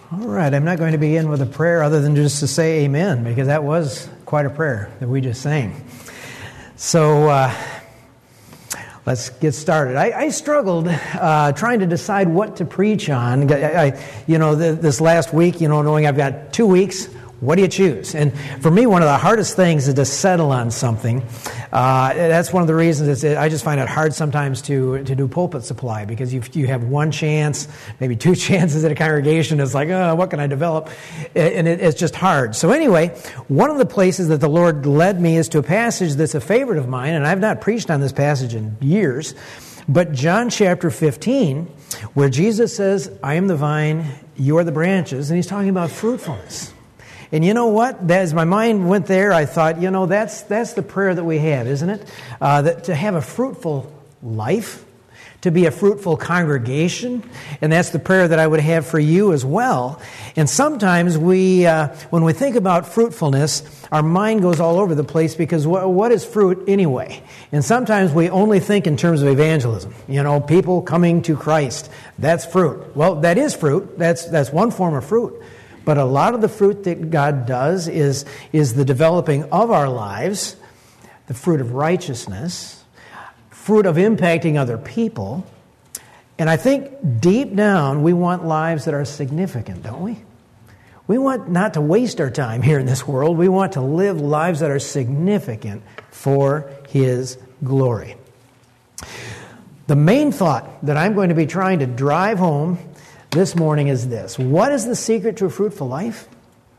All right, I'm not going to begin with a prayer other than just to say amen, because that was quite a prayer that we just sang. So let's get started. I struggled trying to decide what to preach on. This last week, knowing I've got 2 weeks, what do you choose? And for me, one of the hardest things is to settle on something. That's one of the reasons I just find it hard sometimes to do pulpit supply, because you have one chance, maybe two chances at a congregation. It's like, what can I develop? And it's just hard. So anyway, one of the places that the Lord led me is to a passage that's a favorite of mine, and I've not preached on this passage in years, but John chapter 15, where Jesus says, I am the vine, you are the branches, and he's talking about fruitfulness. And you know what? As my mind went there, I thought, that's the prayer that we have, isn't it? That to have a fruitful life, to be a fruitful congregation, and that's the prayer that I would have for you as well. And sometimes when we think about fruitfulness, our mind goes all over the place, because what is fruit anyway? And sometimes we only think in terms of evangelism. People coming to Christ. That's fruit. Well, that is fruit. That's one form of fruit. But a lot of the fruit that God does is the developing of our lives, the fruit of righteousness, fruit of impacting other people. And I think deep down we want lives that are significant, don't we? We want not to waste our time here in this world. We want to live lives that are significant for His glory. The main thought that I'm going to be trying to drive home this morning is this. What is the secret to a fruitful life?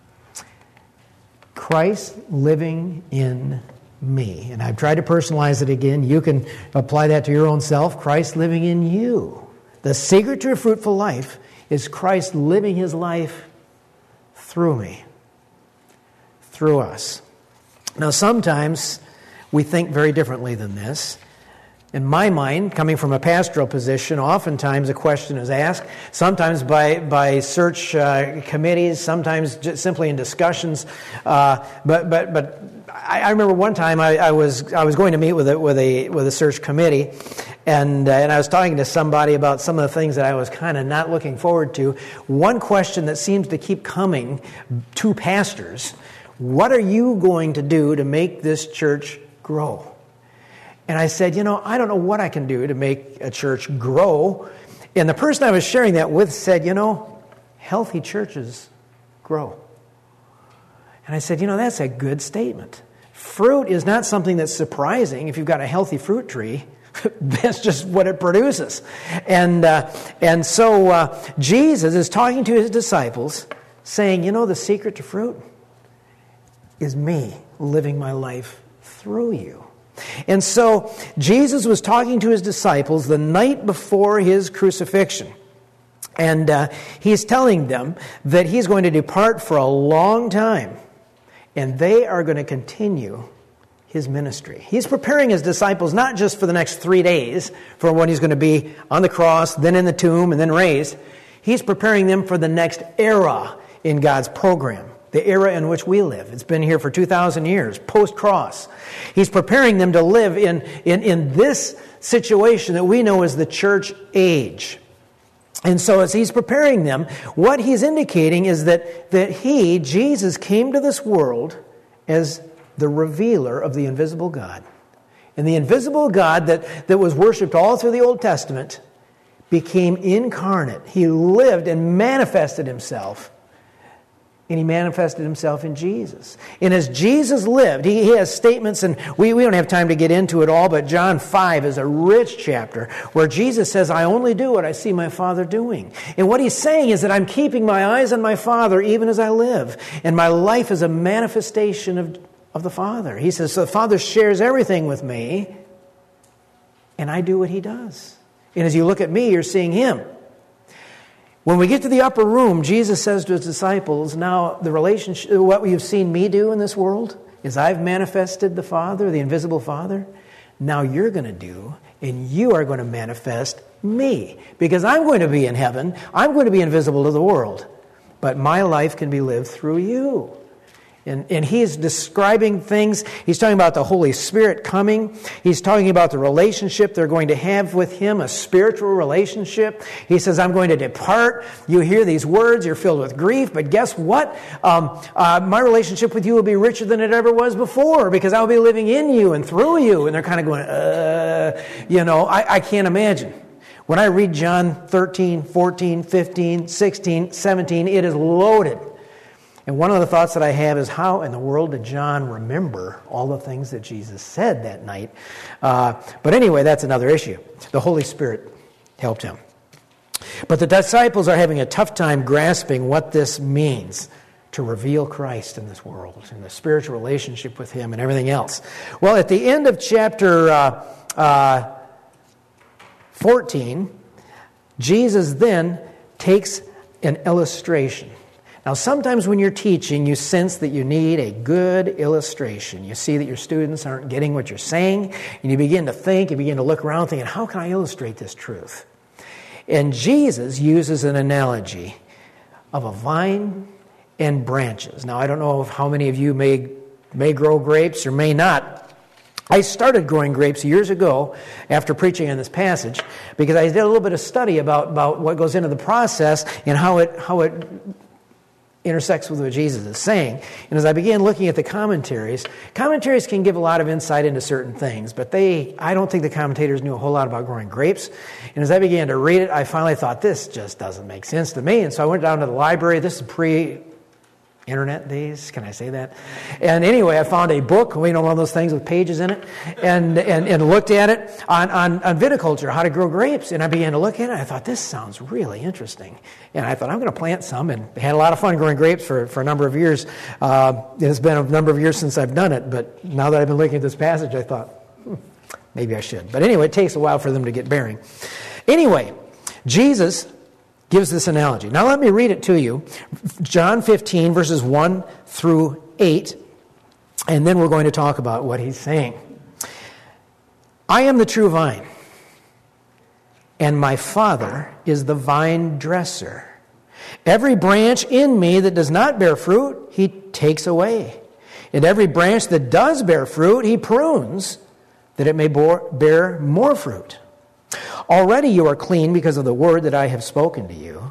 Christ living in me. And I've tried to personalize it again. You can apply that to your own self. Christ living in you. The secret to a fruitful life is Christ living His life through me, through us. Now, sometimes we think very differently than this. In my mind, coming from a pastoral position, oftentimes a question is asked, sometimes by search committees, sometimes just simply in discussions. But I remember one time I was going to meet with a search committee, and I was talking to somebody about some of the things that I was kind of not looking forward to. One question that seems to keep coming to pastors: what are you going to do to make this church grow? And I said, I don't know what I can do to make a church grow. And the person I was sharing that with said, healthy churches grow. And I said, that's a good statement. Fruit is not something that's surprising. If you've got a healthy fruit tree, that's just what it produces. And so Jesus is talking to His disciples, saying, the secret to fruit is me living my life through you. And so Jesus was talking to His disciples the night before His crucifixion. And He's telling them that He's going to depart for a long time. And they are going to continue His ministry. He's preparing His disciples not just for the next 3 days, for when He's going to be on the cross, then in the tomb, and then raised. He's preparing them for the next era in God's program. The era in which we live. It's been here for 2,000 years, post-cross. He's preparing them to live in this situation that we know as the church age. And so as He's preparing them, what He's indicating is that He, Jesus, came to this world as the revealer of the invisible God. And the invisible God that was worshipped all through the Old Testament became incarnate. He lived and manifested Himself. And He manifested Himself in Jesus. And as Jesus lived, He has statements, and we don't have time to get into it all, but John 5 is a rich chapter where Jesus says, I only do what I see my Father doing. And what He's saying is that I'm keeping my eyes on my Father even as I live. And my life is a manifestation of the Father. He says, so the Father shares everything with me, and I do what He does. And as you look at me, you're seeing Him. When we get to the upper room, Jesus says to His disciples, now the relationship, what you've seen me do in this world is I've manifested the Father, the invisible Father. Now you're going to do, and you are going to manifest me. Because I'm going to be in heaven. I'm going to be invisible to the world. But my life can be lived through you. And he's describing things. He's talking about the Holy Spirit coming. He's talking about the relationship they're going to have with him, a spiritual relationship. He says, I'm going to depart. You hear these words, you're filled with grief, but guess what? My relationship with you will be richer than it ever was before because I'll be living in you and through you. And they're kind of going, I can't imagine. When I read John 13, 14, 15, 16, 17, it is loaded. And one of the thoughts that I have is, how in the world did John remember all the things that Jesus said that night? But anyway, that's another issue. The Holy Spirit helped him. But the disciples are having a tough time grasping what this means to reveal Christ in this world and the spiritual relationship with him and everything else. Well, at the end of chapter 14, Jesus then takes an illustration. Now, sometimes when you're teaching, you sense that you need a good illustration. You see that your students aren't getting what you're saying, and you begin to think, you begin to look around thinking, how can I illustrate this truth? And Jesus uses an analogy of a vine and branches. Now, I don't know how many of you may grow grapes or may not. I started growing grapes years ago after preaching on this passage because I did a little bit of study about what goes into the process and how it intersects with what Jesus is saying. And as I began looking at the commentaries can give a lot of insight into certain things, but I don't think the commentators knew a whole lot about growing grapes. And as I began to read it, I finally thought, this just doesn't make sense to me. And so I went down to the library. This is pre-internet days, can I say that? And anyway, I found a book, one of those things with pages in it, and looked at it on viticulture, how to grow grapes. And I began to look at it, and I thought, this sounds really interesting. And I thought, I'm going to plant some, and had a lot of fun growing grapes for a number of years. It's been a number of years since I've done it, but now that I've been looking at this passage, I thought, maybe I should. But anyway, it takes a while for them to get bearing. Anyway, Jesus gives this analogy. Now let me read it to you. John 15, verses 1 through 8, and then we're going to talk about what he's saying. I am the true vine, and my Father is the vine dresser. Every branch in me that does not bear fruit, he takes away. And every branch that does bear fruit, he prunes, that it may bear more fruit. Already you are clean because of the word that I have spoken to you.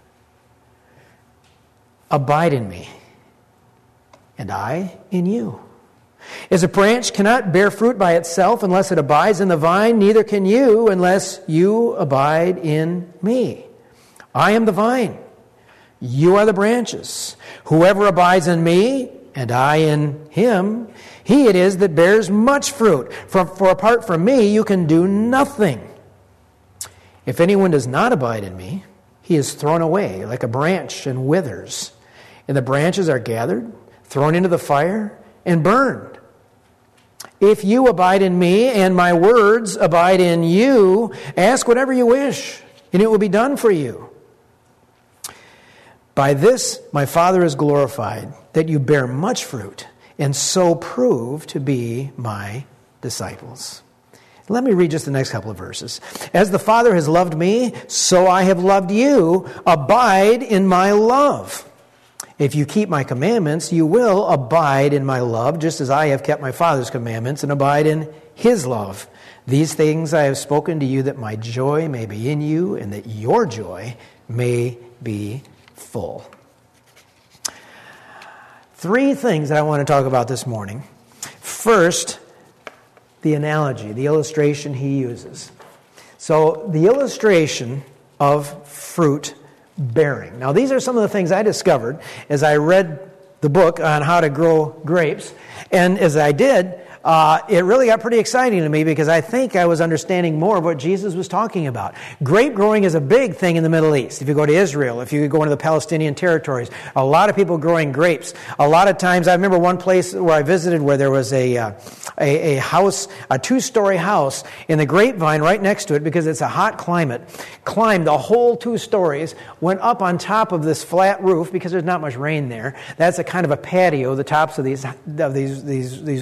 Abide in me, and I in you. As a branch cannot bear fruit by itself unless it abides in the vine, neither can you unless you abide in me. I am the vine. You are the branches. Whoever abides in me, and I in him, he it is that bears much fruit. For apart from me, you can do nothing. If anyone does not abide in me, he is thrown away like a branch and withers. And the branches are gathered, thrown into the fire, and burned. If you abide in me, and my words abide in you, ask whatever you wish, and it will be done for you. By this my Father is glorified, that you bear much fruit, and so prove to be my disciples. Let me read just the next couple of verses. As the Father has loved me, so I have loved you. Abide in my love. If you keep my commandments, you will abide in my love, just as I have kept my Father's commandments and abide in his love. These things I have spoken to you, that my joy may be in you and that your joy may be full. Three things that I want to talk about this morning. First, the analogy, the illustration he uses. So the illustration of fruit bearing. Now these are some of the things I discovered as I read the book on how to grow grapes. And as I did, it really got pretty exciting to me because I think I was understanding more of what Jesus was talking about. Grape growing is a big thing in the Middle East. If you go to Israel, if you go into the Palestinian territories, a lot of people growing grapes. A lot of times, I remember one place where I visited where there was a house, a 2-story house, in the grapevine right next to it, because it's a hot climate, climbed the whole 2 stories, went up on top of this flat roof because there's not much rain there. That's a kind of a patio, the tops of these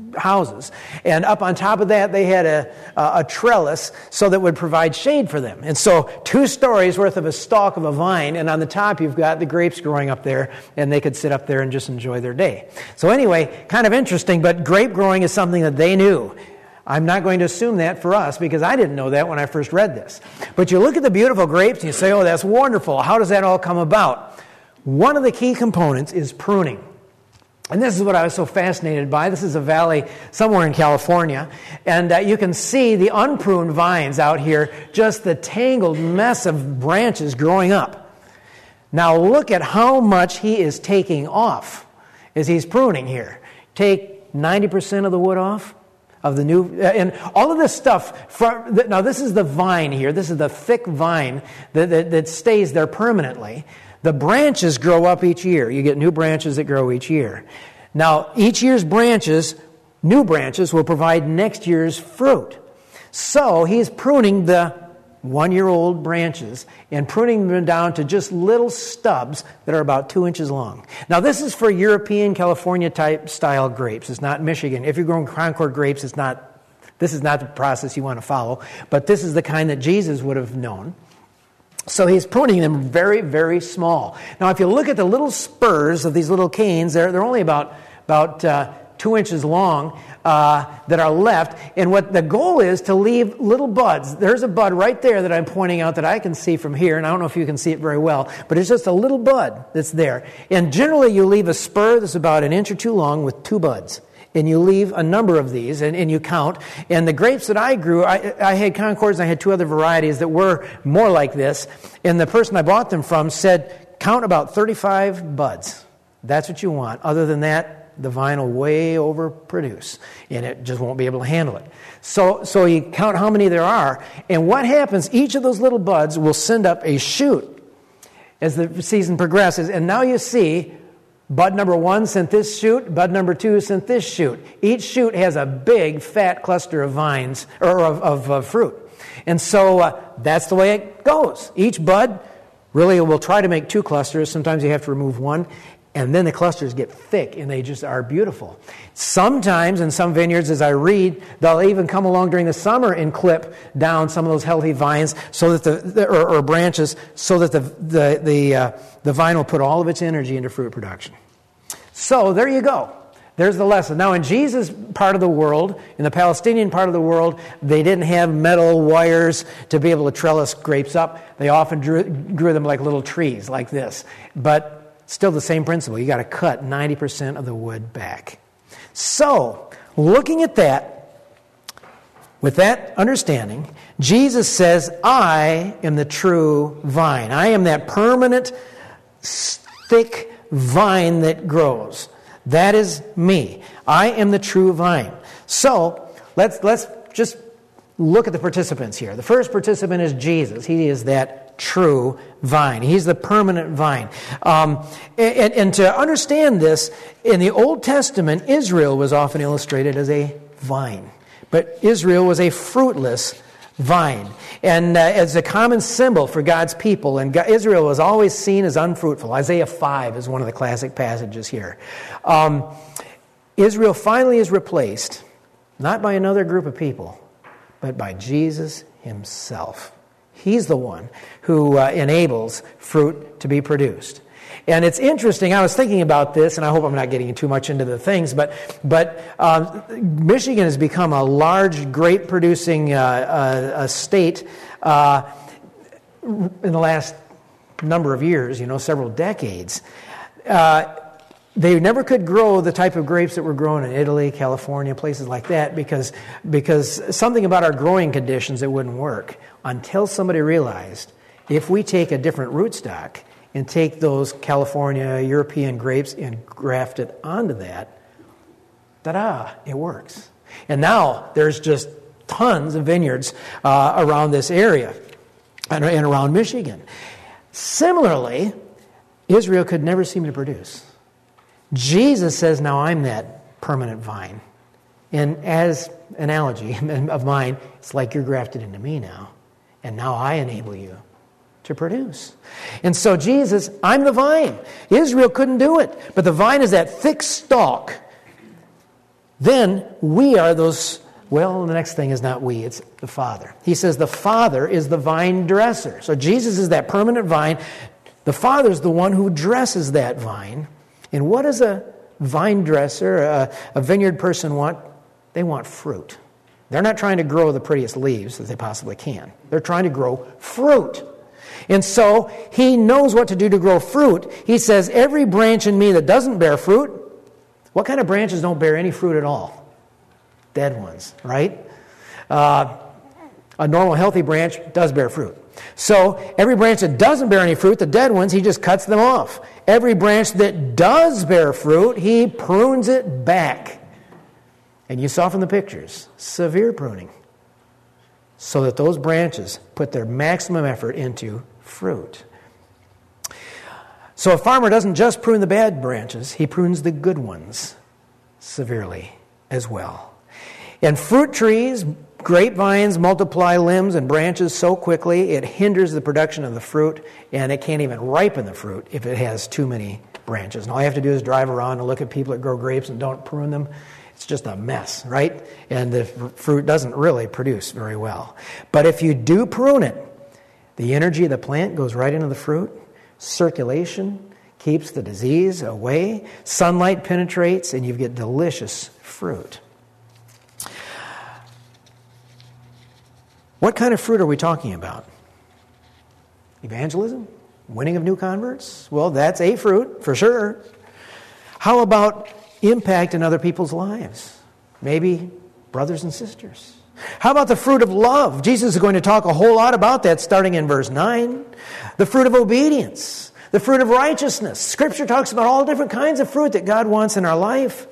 houses. And up on top of that, they had a trellis so that would provide shade for them. And so 2 stories worth of a stalk of a vine, and on the top you've got the grapes growing up there, and they could sit up there and just enjoy their day. So anyway, kind of interesting, but grape growing is something that they knew. I'm not going to assume that for us because I didn't know that when I first read this. But you look at the beautiful grapes and you say, oh, that's wonderful. How does that all come about? One of the key components is pruning. And this is what I was so fascinated by. This is a valley somewhere in California. And you can see the unpruned vines out here, just the tangled mess of branches growing up. Now look at how much he is taking off as he's pruning here. Take 90% of the wood off of the new, and all of this stuff. Now this is the vine here. This is the thick vine that stays there permanently. The branches grow up each year. You get new branches that grow each year. Now, each year's branches, new branches, will provide next year's fruit. So, he's pruning the 1-year-old branches and pruning them down to just little stubs that are about 2 inches long. Now, this is for European, California-type style grapes. It's not Michigan. If you're growing Concord grapes, this is not the process you want to follow. But this is the kind that Jesus would have known. So he's pruning them very, very small. Now, if you look at the little spurs of these little canes, they're only about 2 inches long that are left. And what the goal is to leave little buds. There's a bud right there that I'm pointing out that I can see from here, and I don't know if you can see it very well, but it's just a little bud that's there. And generally, you leave a spur that's about 1 inch or 2 long with 2 buds. And you leave a number of these, and you count. And the grapes that I grew, I had Concords, and I had 2 other varieties that were more like this. And the person I bought them from said, count about 35 buds. That's what you want. Other than that, the vine will way overproduce, and it just won't be able to handle it. So you count how many there are, and what happens, each of those little buds will send up a shoot as the season progresses. And now you see, bud number 1 sent this shoot. Bud number 2 sent this shoot. Each shoot has a big, fat cluster of vines, or of fruit. And so that's the way it goes. Each bud really will try to make 2 clusters. Sometimes you have to remove 1. And then the clusters get thick, and they just are beautiful. Sometimes, in some vineyards, as I read, they'll even come along during the summer and clip down some of those healthy vines, so that or branches, so that the vine will put all of its energy into fruit production. So there you go. There's the lesson. Now, in Jesus' part of the world, in the Palestinian part of the world, they didn't have metal wires to be able to trellis grapes up. They often grew them like little trees, like this. But still the same principle. You got to cut 90% of the wood back. So, looking at that, with that understanding, Jesus says, I am the true vine. I am that permanent, thick vine that grows. That is me. I am the true vine. So, let's just look at the participants here. The first participant is Jesus. He is that true vine. He's the permanent vine. And to understand this, in the Old Testament, Israel was often illustrated as a vine. But Israel was a fruitless vine. And as a common symbol for God's people, and Israel was always seen as unfruitful. Isaiah 5 is one of the classic passages here. Israel finally is replaced, not by another group of people, but by Jesus himself. He's the one who enables fruit to be produced. And it's interesting, I was thinking about this, and I hope I'm not getting too much into the things, but Michigan has become a large grape-producing state in the last number of years, several decades. They never could grow the type of grapes that were grown in Italy, California, places like that, because something about our growing conditions, it wouldn't work. Until somebody realized, if we take a different rootstock and take those California, European grapes and graft it onto that, ta-da, it works. And now there's just tons of vineyards around this area and around Michigan. Similarly, Israel could never seem to produce. Jesus says, now I'm that permanent vine. And as analogy of mine, it's like you're grafted into me now. And now I enable you to produce. And so Jesus, I'm the vine. Israel couldn't do it. But the vine is that thick stalk then we are those, well, the next thing is not we, it's the Father. He says the Father is the vine dresser. So Jesus is that permanent vine. The Father is the one who dresses that vine. And what does a vine dresser, a vineyard person want? They want fruit. They're not trying to grow the prettiest leaves that they possibly can. They're trying to grow fruit. And so he knows what to do to grow fruit. He says, every branch in me that doesn't bear fruit, what kind of branches don't bear any fruit at all? Dead ones, right? A normal healthy branch does bear fruit. So every branch that doesn't bear any fruit, the dead ones, he just cuts them off. Every branch that does bear fruit, he prunes it back. And you saw from the pictures, severe pruning, so that those branches put their maximum effort into fruit. So a farmer doesn't just prune the bad branches, he prunes the good ones severely as well. And fruit trees, grapevines multiply limbs and branches so quickly it hinders the production of the fruit, and it can't even ripen the fruit if it has too many branches. And all you have to do is drive around and look at people that grow grapes and don't prune them. It's just a mess, right? And the fruit doesn't really produce very well. But if you do prune it, the energy of the plant goes right into the fruit. Circulation keeps the disease away. Sunlight penetrates, and you get delicious fruit. What kind of fruit are we talking about? Evangelism? Winning of new converts? Well, that's a fruit, for sure. How about impact in other people's lives? Maybe brothers and sisters. How about the fruit of love? Jesus is going to talk a whole lot about that starting in verse 9. The fruit of obedience. The fruit of righteousness. Scripture talks about all different kinds of fruit that God wants in our life.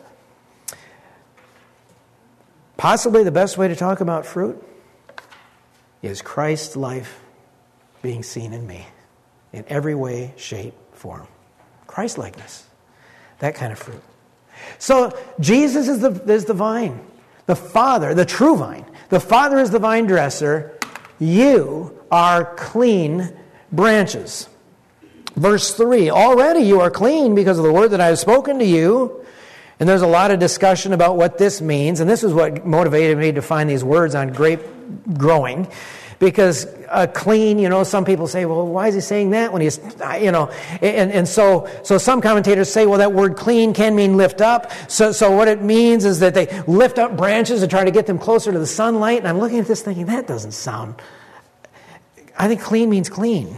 Possibly the best way to talk about fruit is Christ's life being seen in me in every way, shape, form. Christ-likeness. That kind of fruit. So Jesus is the vine. The Father, the true vine. The Father is the vine dresser. You are clean branches. Verse 3, already you are clean because of the word that I have spoken to you. And there's a lot of discussion about what this means. And this is what motivated me to find these words on grape growing. Because clean, some people say, well, why is he saying that when he's, and so some commentators say, well, that word clean can mean lift up. So what it means is that they lift up branches and try to get them closer to the sunlight. And I'm looking at this thinking, that doesn't sound, I think clean means clean.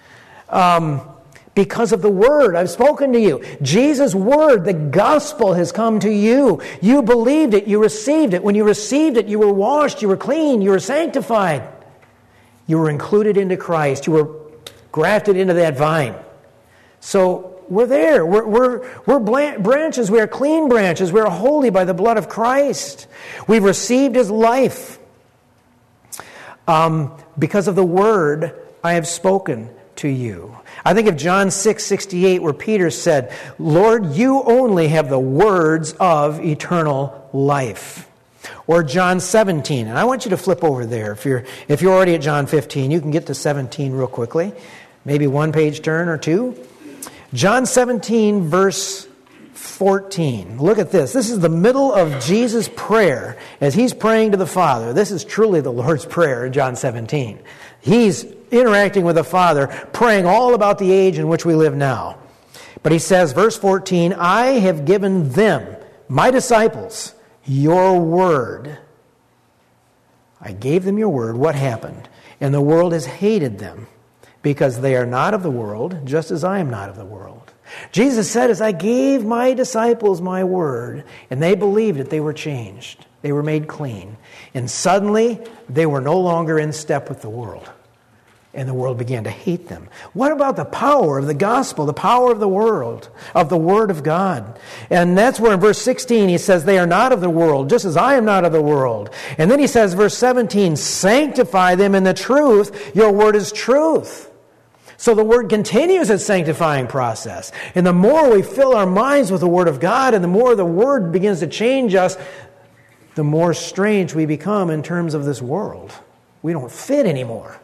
Because of the word I've spoken to you. Jesus' word, the gospel has come to you. You believed it, you received it. When you received it, you were washed, you were clean, you were sanctified. You were included into Christ. You were grafted into that vine. So we're there. We're branches. We are clean branches. We are holy by the blood of Christ. We've received His life. Because of the word I have spoken to you. I think of John 6:68 where Peter said, Lord, you only have the words of eternal life. Or John 17, and I want you to flip over there. If you're already at John 15, you can get to 17 real quickly. Maybe one page turn or two. John 17, verse 14. Look at this. This is the middle of Jesus' prayer as He's praying to the Father. This is truly the Lord's Prayer in John 17. He's interacting with the Father, praying all about the age in which we live now. But He says, verse 14, I have given them, my disciples, your word. I gave them your word. What happened? And the world has hated them because they are not of the world, just as I am not of the world. Jesus said, as I gave my disciples my word, and they believed it, they were changed. They were made clean. And suddenly, they were no longer in step with the world. And the world began to hate them. What about the power of the gospel, the power of the world, of the word of God? And that's where in verse 16 he says, they are not of the world, just as I am not of the world. And then he says, verse 17, sanctify them in the truth. Your word is truth. So the word continues its sanctifying process. And the more we fill our minds with the word of God, and the more the word begins to change us, the more strange we become in terms of this world. We don't fit anymore.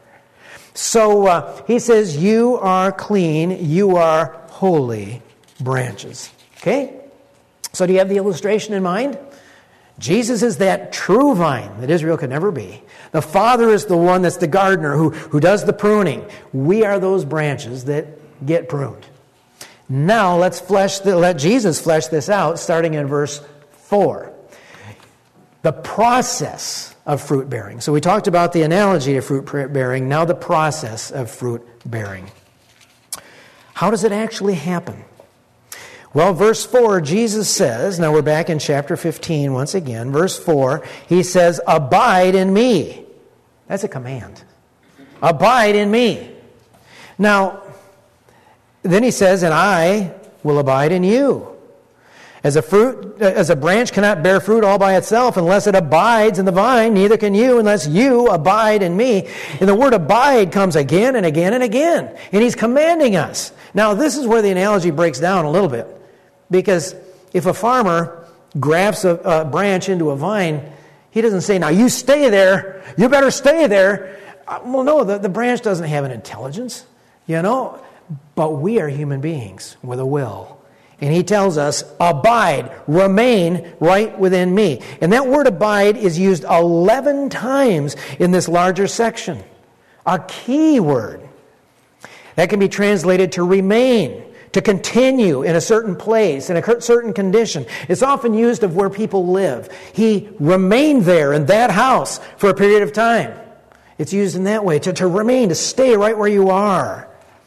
So he says, you are clean, you are holy branches. Okay? So do you have the illustration in mind? Jesus is that true vine that Israel could never be. The Father is the one that's the gardener who does the pruning. We are those branches that get pruned. Now let Jesus flesh this out, starting in verse 4. The process of fruit bearing. So we talked about the analogy of fruit bearing, now the process of fruit bearing. How does it actually happen? Well, verse 4, Jesus says, now we're back in chapter 15 once again. Verse 4, he says, abide in me. That's a command. Abide in me. Now, then he says, and I will abide in you. As a branch cannot bear fruit all by itself unless it abides in the vine, neither can you unless you abide in me. And the word abide comes again and again and again. And he's commanding us. Now, this is where the analogy breaks down a little bit. Because if a farmer grafts a branch into a vine, he doesn't say, now you stay there, you better stay there. Well, no, the branch doesn't have an intelligence, but we are human beings with a will. And he tells us, abide, remain right within me. And that word abide is used 11 times in this larger section. A key word. That can be translated to remain, to continue in a certain place, in a certain condition. It's often used of where people live. He remained there in that house for a period of time. It's used in that way, to remain, to stay right where you are.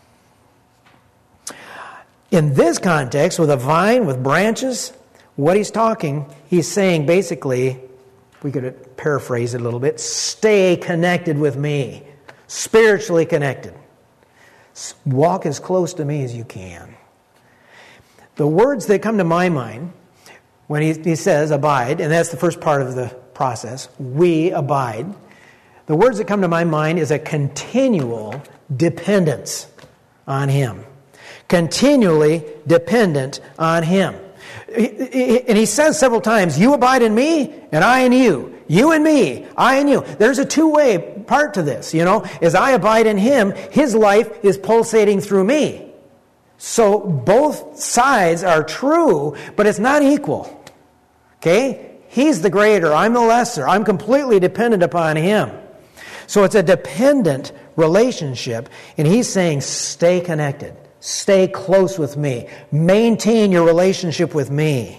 In this context, with a vine, with branches, what he's saying basically, we could paraphrase it a little bit, stay connected with me, spiritually connected. Walk as close to me as you can. The words that come to my mind when he says abide, and that's the first part of the process, we abide. The words that come to my mind is a continual dependence on him. Continually dependent on him. And he says several times, you abide in me, and I in you. You and me, I and you. There's a two-way part to this, As I abide in him, his life is pulsating through me. So both sides are true, but it's not equal. Okay? He's the greater, I'm the lesser. I'm completely dependent upon him. So it's a dependent relationship, and he's saying, stay connected. Stay close with me. Maintain your relationship with me.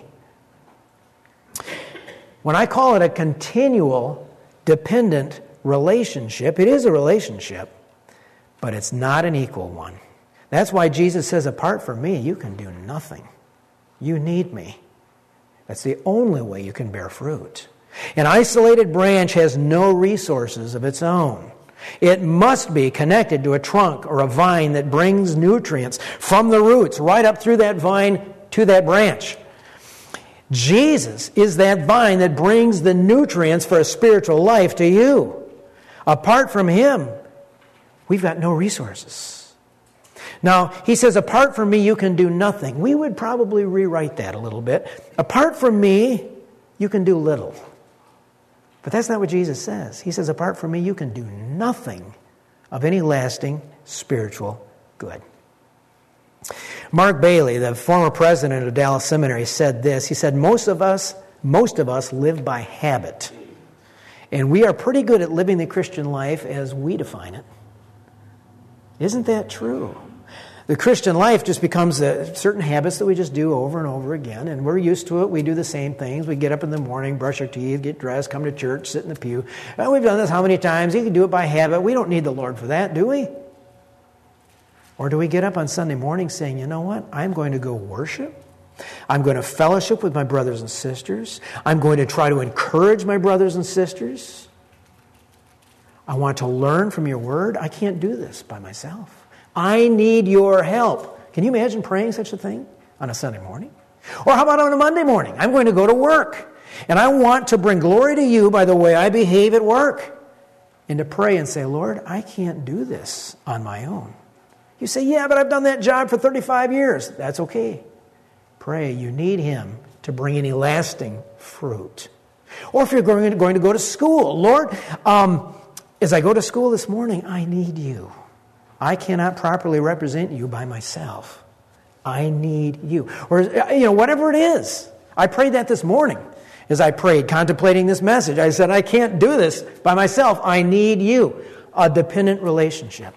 When I call it a continual, dependent relationship, it is a relationship, but it's not an equal one. That's why Jesus says, apart from me, you can do nothing. You need me. That's the only way you can bear fruit. An isolated branch has no resources of its own. It must be connected to a trunk or a vine that brings nutrients from the roots right up through that vine to that branch. Jesus is that vine that brings the nutrients for a spiritual life to you. Apart from him, we've got no resources. Now, he says, apart from me, you can do nothing. We would probably rewrite that a little bit. Apart from me, you can do little. But that's not what Jesus says. He says, apart from me, you can do nothing of any lasting spiritual good. Mark Bailey, the former president of Dallas Seminary, said this. He said, most of us live by habit. And we are pretty good at living the Christian life as we define it. Isn't that true? The Christian life just becomes certain habits that we just do over and over again, and we're used to it. We do the same things. We get up in the morning, brush our teeth, get dressed, come to church, sit in the pew. Well, we've done this how many times? You can do it by habit. We don't need the Lord for that, do we? Or do we get up on Sunday morning saying, you know what? I'm going to go worship. I'm going to fellowship with my brothers and sisters. I'm going to try to encourage my brothers and sisters. I want to learn from your word. I can't do this by myself. I need your help. Can you imagine praying such a thing on a Sunday morning? Or how about on a Monday morning? I'm going to go to work, and I want to bring glory to you by the way I behave at work. And to pray and say, Lord, I can't do this on my own. You say, yeah, but I've done that job for 35 years. That's okay. Pray. You need him to bring any lasting fruit. Or if you're going to go to school, Lord, as I go to school this morning, I need you. I cannot properly represent you by myself. I need you. Or, whatever it is. I prayed that this morning. as I prayed, contemplating this message. I said, I can't do this by myself. I need you. A dependent relationship.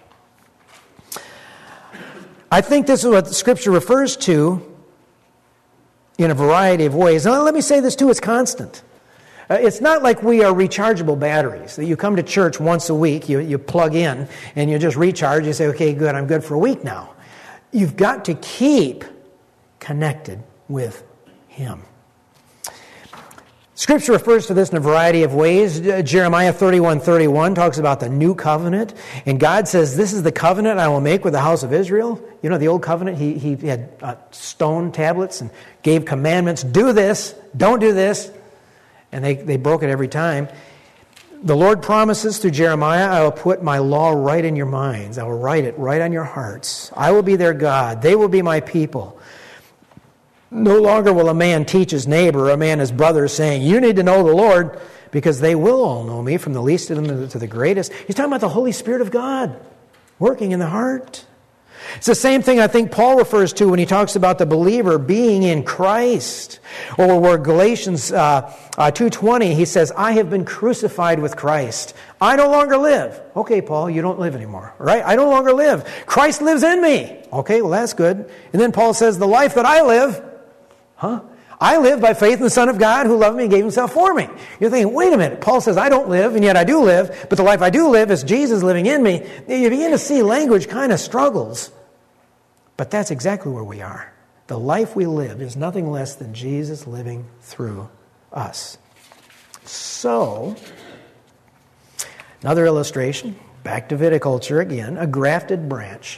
I think this is what the Scripture refers to in a variety of ways. Now, let me say this too, it's constant. It's not like we are rechargeable batteries, that you come to church once a week, you plug in, and you just recharge, you say, okay, good, I'm good for a week now. You've got to keep connected with Him. Scripture refers to this in a variety of ways. Jeremiah 31:31 talks about the new covenant. And God says, this is the covenant I will make with the house of Israel. You know, the old covenant, he had stone tablets and gave commandments. Do this, don't do this. And they broke it every time. The Lord promises through Jeremiah, I will put my law right in your minds. I will write it right on your hearts. I will be their God. They will be my people. No longer will a man teach his neighbor, or a man his brother, saying, you need to know the Lord, because they will all know me, from the least of them to the greatest. He's talking about the Holy Spirit of God working in the heart. It's the same thing I think Paul refers to when he talks about the believer being in Christ. Or where Galatians 2:20, he says, I have been crucified with Christ. I no longer live. Okay, Paul, you don't live anymore, right? I no longer live. Christ lives in me. Okay, well, that's good. And then Paul says, the life that I live, I live by faith in the Son of God who loved me and gave Himself for me. You're thinking, wait a minute, Paul says I don't live, and yet I do live, but the life I do live is Jesus living in me. You begin to see language kind of struggles. But that's exactly where we are. The life we live is nothing less than Jesus living through us. So, another illustration, back to viticulture again, a grafted branch.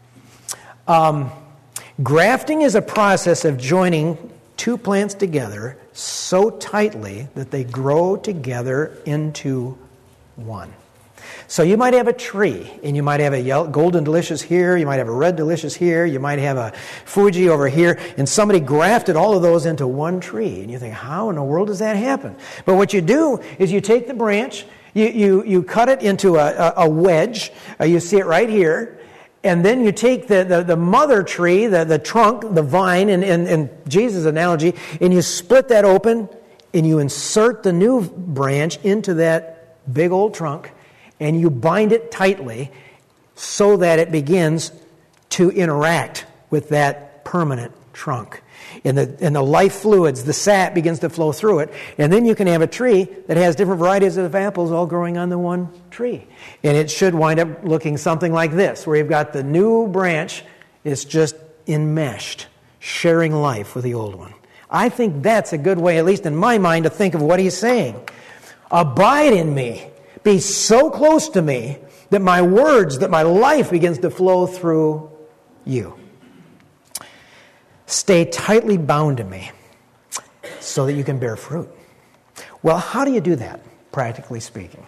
Grafting is a process of joining two plants together so tightly that they grow together into one. So you might have a tree, and you might have a yellow, golden delicious here, you might have a red delicious here, you might have a Fuji over here, and somebody grafted all of those into one tree. And you think, how in the world does that happen? But what you do is you take the branch, you cut it into a wedge, you see it right here, and then you take the mother tree, the trunk, the vine, in Jesus' analogy, and you split that open, and you insert the new branch into that big old trunk, and you bind it tightly so that it begins to interact with that permanent trunk. And the life fluids, the sap begins to flow through it. And then you can have a tree that has different varieties of apples all growing on the one tree. And it should wind up looking something like this, where you've got the new branch, it's just enmeshed, sharing life with the old one. I think that's a good way, at least in my mind, to think of what he's saying. Abide in me. Be so close to me that my words, that my life begins to flow through you. Stay tightly bound to me so that you can bear fruit. Well, how do you do that, practically speaking?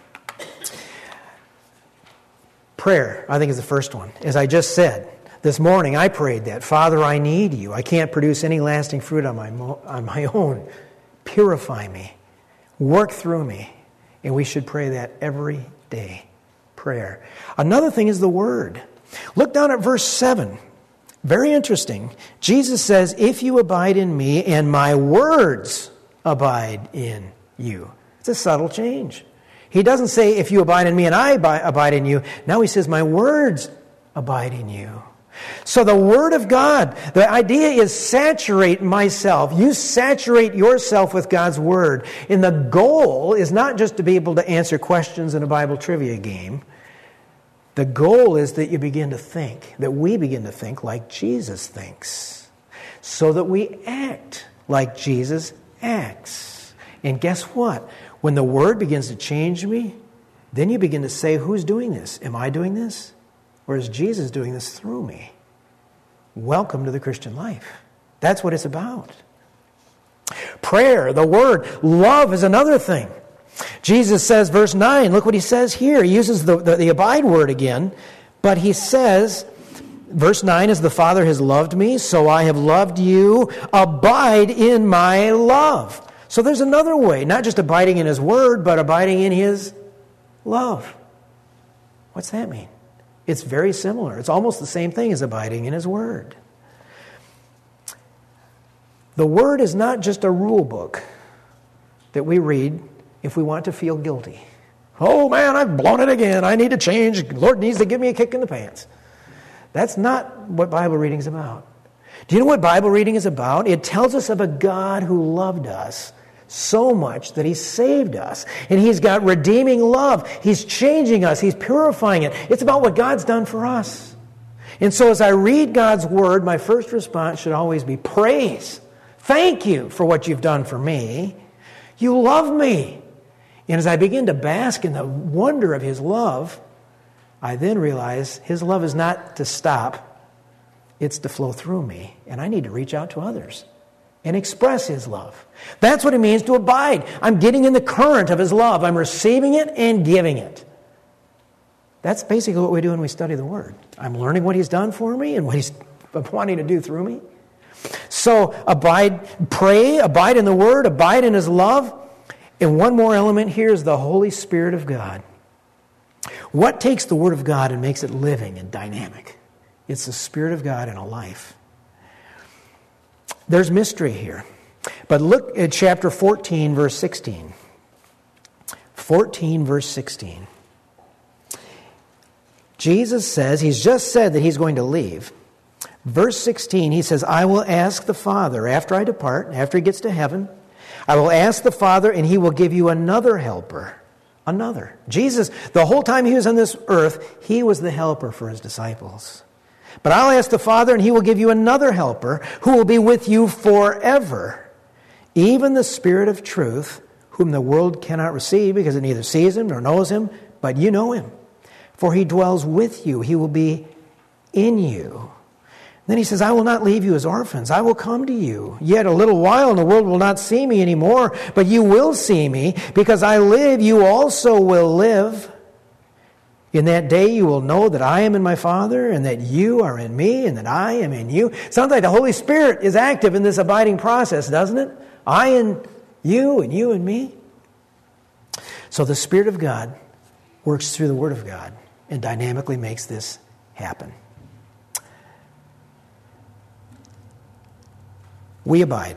Prayer, I think, is the first one. As I just said, this morning I prayed that, Father, I need you. I can't produce any lasting fruit on my own. Purify me. Work through me. And we should pray that every day. Prayer. Another thing is the Word. Look down at verse 7. Very interesting. Jesus says, if you abide in me and my words abide in you. It's a subtle change. He doesn't say, if you abide in me and I abide in you. Now he says, my words abide in you. So the Word of God, the idea is saturate myself. You saturate yourself with God's Word. And the goal is not just to be able to answer questions in a Bible trivia game. The goal is that you begin to think, that we begin to think like Jesus thinks, so that we act like Jesus acts. And guess what? When the Word begins to change me, then you begin to say, who's doing this? Am I doing this? Or is Jesus doing this through me? Welcome to the Christian life. That's what it's about. Prayer, the Word, love is another thing. Jesus says, verse 9, look what he says here. He uses the abide word again, but he says, verse 9, as the Father has loved me, so I have loved you. Abide in my love. So there's another way, not just abiding in His Word, but abiding in His love. What's that mean? It's very similar. It's almost the same thing as abiding in His Word. The Word is not just a rule book. that we read if we want to feel guilty. Oh man, I've blown it again. I need to change. The Lord needs to give me a kick in the pants. That's not what Bible reading is about. Do you know what Bible reading is about? It tells us of a God who loved us so much that He saved us. And He's got redeeming love. He's changing us. He's purifying it. It's about what God's done for us. And so as I read God's Word, my first response should always be praise. Thank you for what you've done for me. You love me. And as I begin to bask in the wonder of His love, I then realize His love is not to stop. It's to flow through me. And I need to reach out to others and express His love. That's what it means to abide. I'm getting in the current of His love. I'm receiving it and giving it. That's basically what we do when we study the Word. I'm learning what He's done for me and what He's wanting to do through me. So abide, pray, abide in the Word, abide in His love. And one more element here is the Holy Spirit of God. What takes the Word of God and makes it living and dynamic? It's the Spirit of God in a life. There's mystery here. But look at chapter 14, verse 16. 14, verse 16. Jesus says, He's just said that He's going to leave. Verse 16, He says, I will ask the Father after I depart, after He gets to heaven, I will ask the Father and He will give you another helper. Another. Jesus, the whole time He was on this earth, He was the helper for His disciples. But I'll ask the Father and He will give you another helper who will be with you forever. Even the Spirit of truth, whom the world cannot receive because it neither sees Him nor knows Him, but you know Him. For He dwells with you. He will be in you. Then He says, I will not leave you as orphans. I will come to you. Yet a little while and the world will not see me anymore, but you will see me. Because I live, you also will live. In that day you will know that I am in my Father, and that you are in me, and that I am in you. Sounds like the Holy Spirit is active in this abiding process, doesn't it? I in you, and you in me. So the Spirit of God works through the Word of God and dynamically makes this happen. We abide.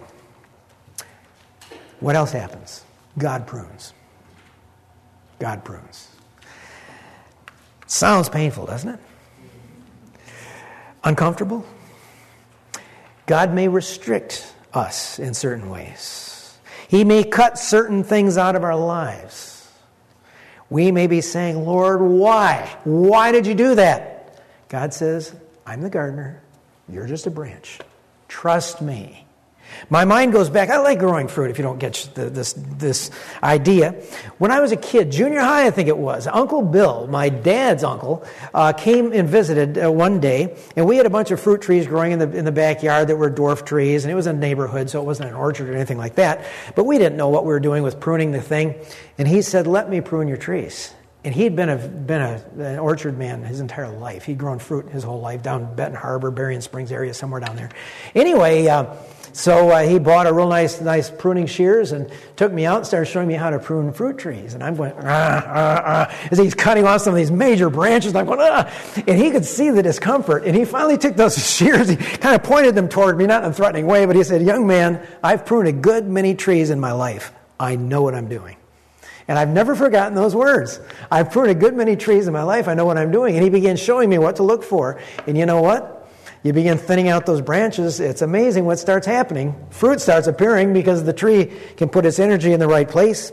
What else happens? God prunes. God prunes. Sounds painful, doesn't it? Uncomfortable? God may restrict us in certain ways. He may cut certain things out of our lives. We may be saying, Lord, why? Why did you do that? God says, I'm the gardener. You're just a branch. Trust me. My mind goes back. I like growing fruit, if you don't get this idea. When I was a kid, junior high I think it was, Uncle Bill, my dad's uncle, came and visited one day, and we had a bunch of fruit trees growing in the backyard that were dwarf trees, and it was a neighborhood, so it wasn't an orchard or anything like that. But we didn't know what we were doing with pruning the thing. And he said, let me prune your trees. And he'd been an orchard man his entire life. He'd grown fruit his whole life down Benton Harbor, Berrien Springs area, somewhere down there. Anyway, so he bought a real nice pruning shears and took me out and started showing me how to prune fruit trees. And I'm going, as he's cutting off some of these major branches. And I'm going, And he could see the discomfort. And he finally took those shears, he kind of pointed them toward me, not in a threatening way, but he said, young man, I've pruned a good many trees in my life. I know what I'm doing. And I've never forgotten those words. I've pruned a good many trees in my life. I know what I'm doing. And he began showing me what to look for. And you know what? You begin thinning out those branches. It's amazing what starts happening. Fruit starts appearing because the tree can put its energy in the right place.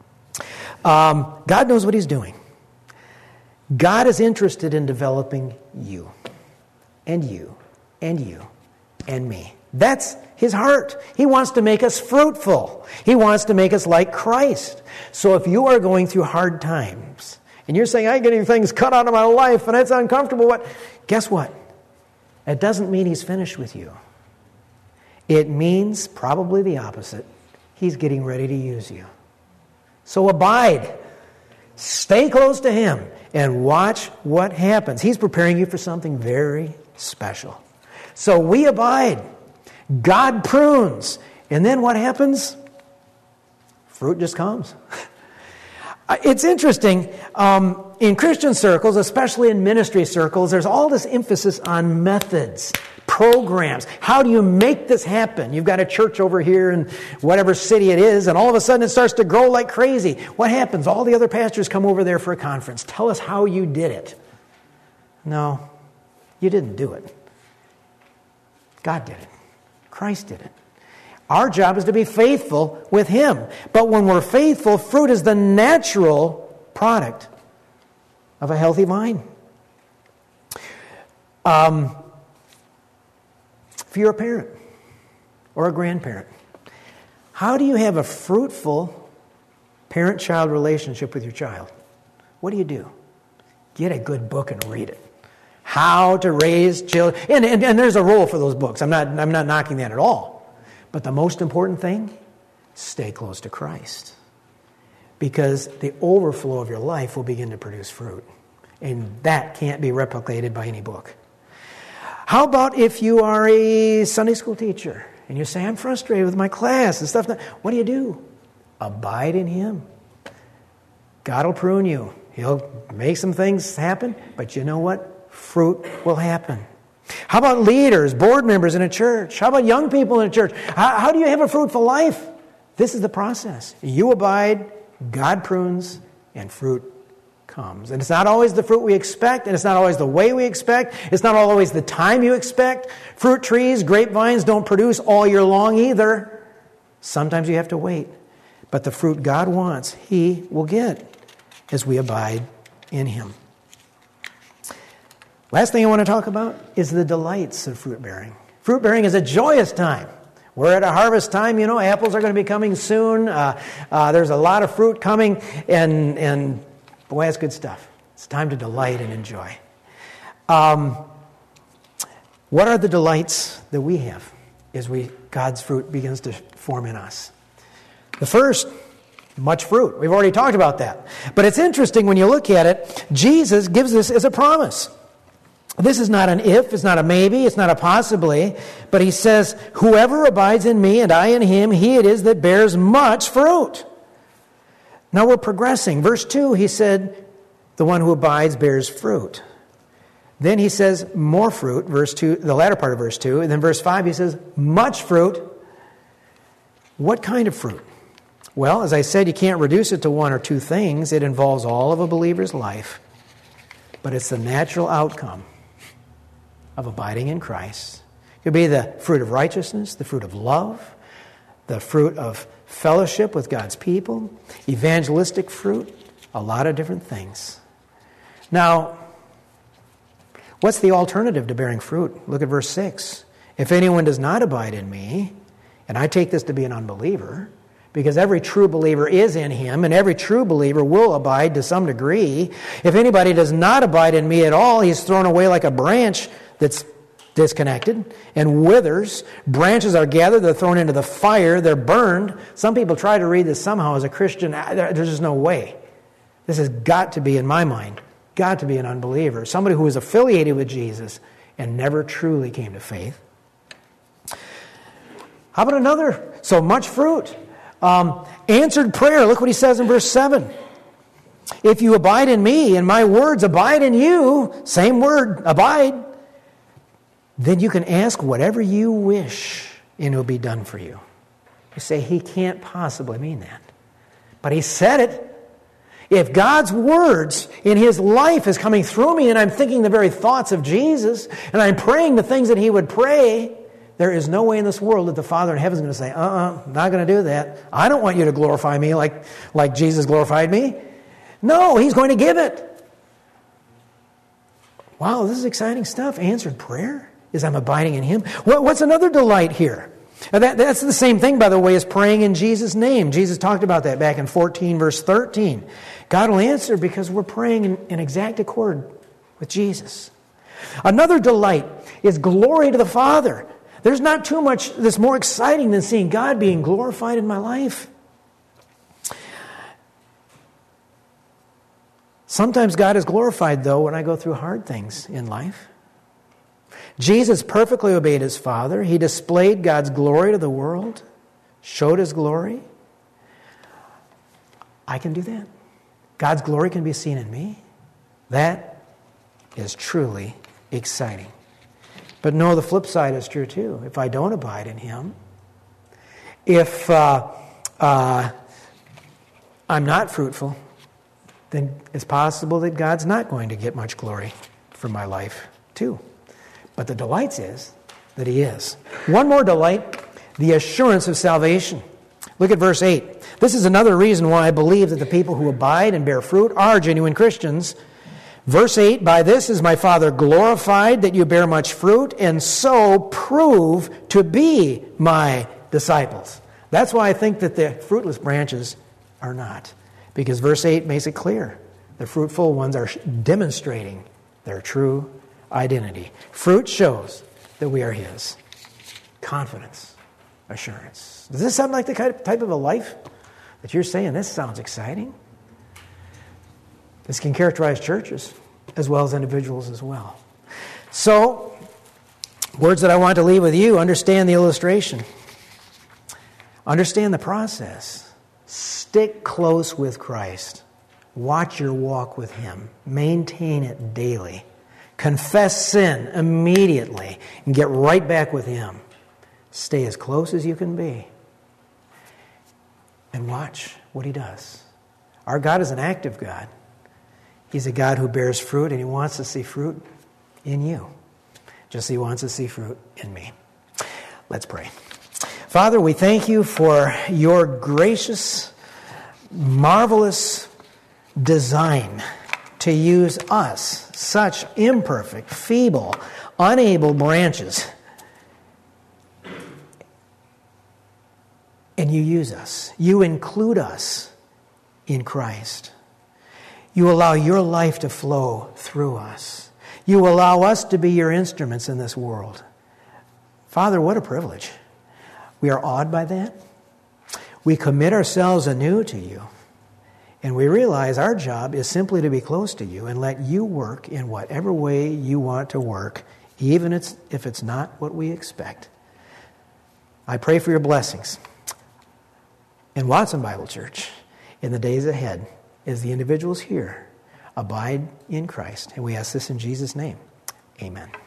God knows what He's doing. God is interested in developing you and you and you and me. That's His heart. He wants to make us fruitful. He wants to make us like Christ. So if you are going through hard times and you're saying, I'm getting things cut out of my life and it's uncomfortable, guess what? It doesn't mean He's finished with you. It means probably the opposite. He's getting ready to use you. So abide. Stay close to Him and watch what happens. He's preparing you for something very special. So we abide. God prunes. And then what happens? Fruit just comes. It's interesting. In Christian circles, especially in ministry circles, there's all this emphasis on methods, programs. How do you make this happen? You've got a church over here in whatever city it is, and all of a sudden it starts to grow like crazy. What happens? All the other pastors come over there for a conference. Tell us how you did it. No, you didn't do it. God did it. Christ did it. Our job is to be faithful with Him. But when we're faithful, fruit is the natural product of a healthy vine. If you're a parent or a grandparent, how do you have a fruitful parent-child relationship with your child? What do? Get a good book and read it. How to raise children. And there's a role for those books. I'm not knocking that at all. But the most important thing, stay close to Christ. Because the overflow of your life will begin to produce fruit. And that can't be replicated by any book. How about if you are a Sunday school teacher and you say, I'm frustrated with my class and stuff. What do? Abide in Him. God will prune you. He'll make some things happen. But you know what? Fruit will happen. How about leaders, board members in a church? How about young people in a church? How do you have a fruitful life? This is the process. You abide, God prunes, and fruit comes. And it's not always the fruit we expect, and it's not always the way we expect. It's not always the time you expect. Fruit trees, grapevines don't produce all year long either. Sometimes you have to wait. But the fruit God wants, He will get as we abide in Him. Last thing I want to talk about is the delights of fruit bearing. Fruit bearing is a joyous time. We're at a harvest time, apples are going to be coming soon. There's a lot of fruit coming, and boy, that's good stuff. It's time to delight and enjoy. What are the delights that we have as God's fruit begins to form in us? The first, much fruit. We've already talked about that. But it's interesting when you look at it, Jesus gives this as a promise. This is not an if, it's not a maybe, it's not a possibly, but He says, whoever abides in me and I in him, he it is that bears much fruit. Now we're progressing. Verse 2, He said, the one who abides bears fruit. Then He says, more fruit, verse 2, the latter part of verse 2, and then verse 5, He says, much fruit. What kind of fruit? Well, as I said, you can't reduce it to one or two things. It involves all of a believer's life, but it's the natural outcome of abiding in Christ. It could be the fruit of righteousness, the fruit of love, the fruit of fellowship with God's people, evangelistic fruit, a lot of different things. Now, what's the alternative to bearing fruit? Look at verse 6. If anyone does not abide in me, and I take this to be an unbeliever, because every true believer is in Him, and every true believer will abide to some degree. If anybody does not abide in me at all, he's thrown away like a branch that's disconnected and withers. Branches are gathered, they're thrown into the fire, they're burned. Some people try to read this somehow as a Christian. There's just no way. This has got to be, in my mind, got to be an unbeliever. Somebody who is affiliated with Jesus and never truly came to faith. How about another? So much fruit. Answered prayer. Look what He says in verse 7. If you abide in me and my words abide in you, same word, abide, then you can ask whatever you wish and it will be done for you. You say, He can't possibly mean that. But He said it. If God's words in His life is coming through me and I'm thinking the very thoughts of Jesus and I'm praying the things that He would pray, there is no way in this world that the Father in heaven is going to say, not going to do that. I don't want you to glorify me like Jesus glorified me. No, He's going to give it. Wow, this is exciting stuff. Answered prayer is I'm abiding in Him. What's another delight here? That's the same thing, by the way, as praying in Jesus' name. Jesus talked about that back in 14, verse 13. God will answer because we're praying in exact accord with Jesus. Another delight is glory to the Father. There's not too much that's more exciting than seeing God being glorified in my life. Sometimes God is glorified, though, when I go through hard things in life. Jesus perfectly obeyed His Father. He displayed God's glory to the world, showed His glory. I can do that. God's glory can be seen in me. That is truly exciting. But no, the flip side is true too. If I don't abide in Him, if I'm not fruitful, then it's possible that God's not going to get much glory from my life too. But the delight is that He is. One more delight, the assurance of salvation. Look at verse 8. This is another reason why I believe that the people who abide and bear fruit are genuine Christians. Verse 8, by this is my Father glorified, that you bear much fruit, and so prove to be my disciples. That's why I think that the fruitless branches are not. Because verse 8 makes it clear. The fruitful ones are demonstrating their true identity. Fruit shows that we are His. Confidence, assurance. Does this sound like the type of a life that you're saying, this sounds exciting? This can characterize churches as well as individuals as well. So, words that I want to leave with you, understand the illustration. Understand the process. Stick close with Christ. Watch your walk with Him. Maintain it daily. Confess sin immediately and get right back with Him. Stay as close as you can be. And watch what He does. Our God is an active God. He's a God who bears fruit, and He wants to see fruit in you. Just as He wants to see fruit in me. Let's pray. Father, we thank You for Your gracious, marvelous design to use us, such imperfect, feeble, unable branches. And You use us. You include us in Christ. You allow Your life to flow through us. You allow us to be Your instruments in this world. Father, what a privilege. We are awed by that. We commit ourselves anew to You. And we realize our job is simply to be close to You and let You work in whatever way You want to work, even if it's not what we expect. I pray for Your blessings in Watson Bible Church in the days ahead as the individuals here abide in Christ. And we ask this in Jesus' name. Amen.